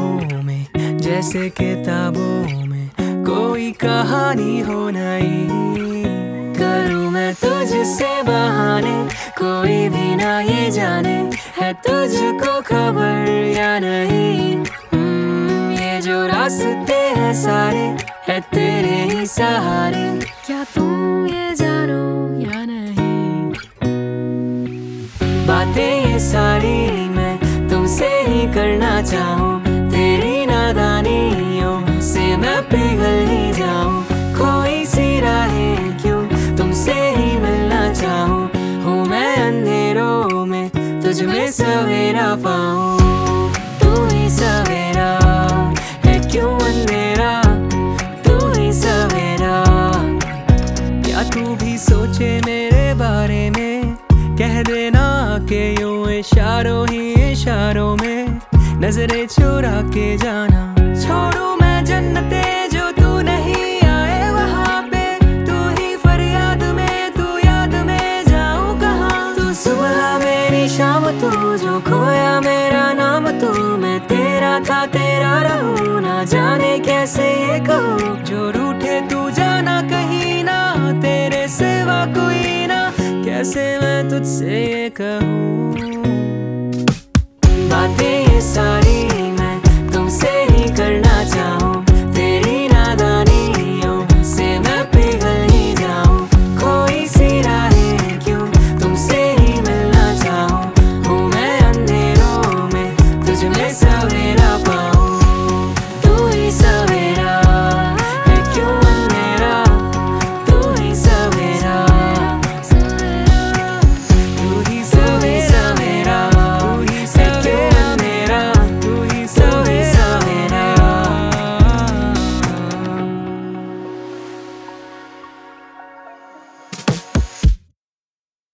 ख्वाबों में, जैसे किताबों में कोई कहानी हो नई। करूँ मैं तुझसे बहाने, कोई भी ना ये जाने है तुझको खबर या नहीं। ये जो रास्ते हैं सारे है तेरे ही सहारे, क्या तुम ये जानो या नहीं। बातें ये सारी मैं तुमसे ही करना चाहूँ, तेरी नादानियों से मैं पिघल ही जाऊँ। कोई सी राहें क्यों तुमसे ही मिलना चाहूँ, हूँ मैं अंधेरों में तुझ में सवेरा पाऊँ। तू ही सवेरा है क्यों अंधेरा, तू ही सवेरा। क्या तू भी सोचे मेरे बारे में, कह देना कि यूं इशारों ही इशारों में नजरें चुरा के जाना। छोड़ू मैं जन्नते जो तू नहीं आए वहाँ पे, तू ही फरियाद में, तू याद में जाऊँ कहाँ। तू सुबह मेरी शाम, तू जो खोया मेरा नाम, तू मैं तेरा था तेरा रहूँ, ना जाने कैसे ये कहूँ। जो रूठे तू जाना कहीं ना, तेरे सिवा कोई ना, कैसे मैं तुझसे ये कहूँ। बातें ये सारी